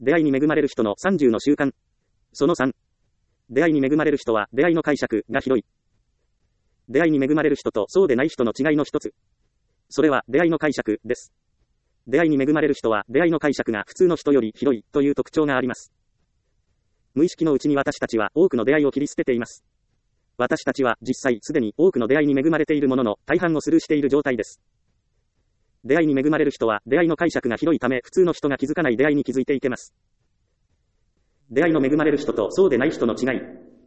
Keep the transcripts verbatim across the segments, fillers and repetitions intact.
出会いに恵まれる人のさんじゅうの習慣。そのさん。出会いに恵まれる人は出会いの解釈が広い。出会いに恵まれる人とそうでない人の違いの一つ。それは出会いの解釈です。出会いに恵まれる人は出会いの解釈が普通の人より広いという特徴があります。無意識のうちに私たちは多くの出会いを切り捨てています。私たちは実際すでに多くの出会いに恵まれているものの大半をスルーしている状態です。出会いに恵まれる人は出会いの解釈が広いため普通の人が気づかない出会いに気づいていけます。出会いの恵まれる人とそうでない人の違い。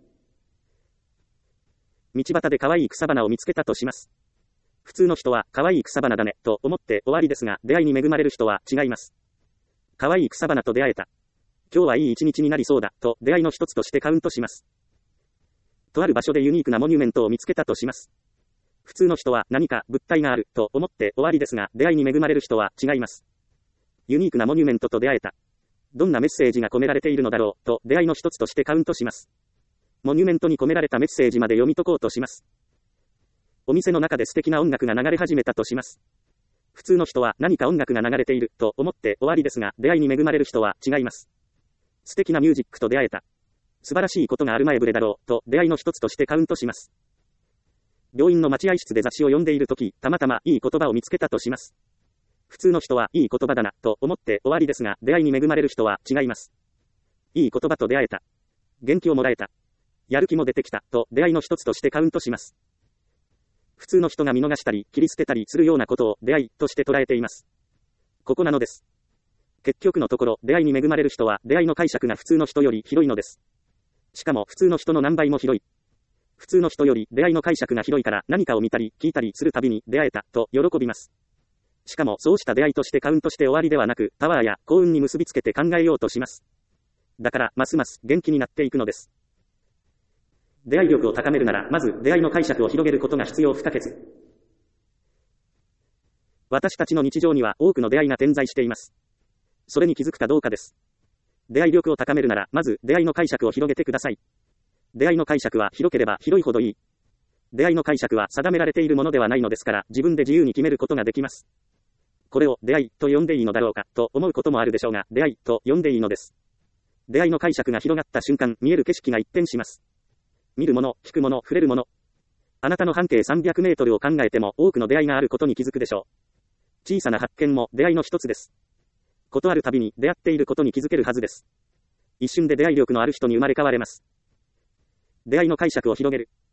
道端で可愛い草花を見つけたとします。普通の人は可愛い草花だねと思って終わりですが、出会いに恵まれる人は違います。可愛い草花と出会えた。今日はいい一日になりそうだと出会いの一つとしてカウントします。とある場所でユニークなモニュメントを見つけたとします。普通の人は何か物体があると思って終わりですが、出会いに恵まれる人は違います。ユニークなモニュメントと出会えた。どんなメッセージが込められているのだろうと出会いの一つとしてカウントします。モニュメントに込められたメッセージまで読み解こうとします。お店の中で素敵な音楽が流れ始めたとします。普通の人は何か音楽が流れていると思って終わりですが、出会いに恵まれる人は違います。素敵なミュージックと出会えた。素晴らしいことがある前触れだろうと出会いの一つとしてカウントします。病院の待合室で雑誌を読んでいるとき、たまたまいい言葉を見つけたとします。普通の人はいい言葉だなと思って終わりですが、出会いに恵まれる人は違います。いい言葉と出会えた。元気をもらえた。やる気も出てきたと出会いの一つとしてカウントします。普通の人が見逃したり切り捨てたりするようなことを出会いとして捉えています。ここなのです。結局のところ、出会いに恵まれる人は出会いの解釈が普通の人より広いのです。しかも普通の人の何倍も広い。普通の人より出会いの解釈が広いから何かを見たり聞いたりするたびに出会えたと喜びます。しかもそうした出会いとしてカウントして終わりではなく、パワーや幸運に結びつけて考えようとします。だからますます元気になっていくのです。出会い力を高めるなら、まず出会いの解釈を広げることが必要不可欠。私たちの日常には多くの出会いが点在しています。それに気づくかどうかです。出会い力を高めるなら、まず出会いの解釈を広げてください。出会いの解釈は広ければ広いほどいい。出会いの解釈は定められているものではないのですから、自分で自由に決めることができます。これを出会いと呼んでいいのだろうかと思うこともあるでしょうが、出会いと呼んでいいのです。出会いの解釈が広がった瞬間、見える景色が一変します。見るもの、聞くもの、触れるもの。あなたの半径さんびゃくメートルを考えても多くの出会いがあることに気づくでしょう。小さな発見も出会いの一つです。ことあるたびに出会っていることに気づけるはずです。一瞬で出会い力のある人に生まれ変われます。出会いの解釈を広げる。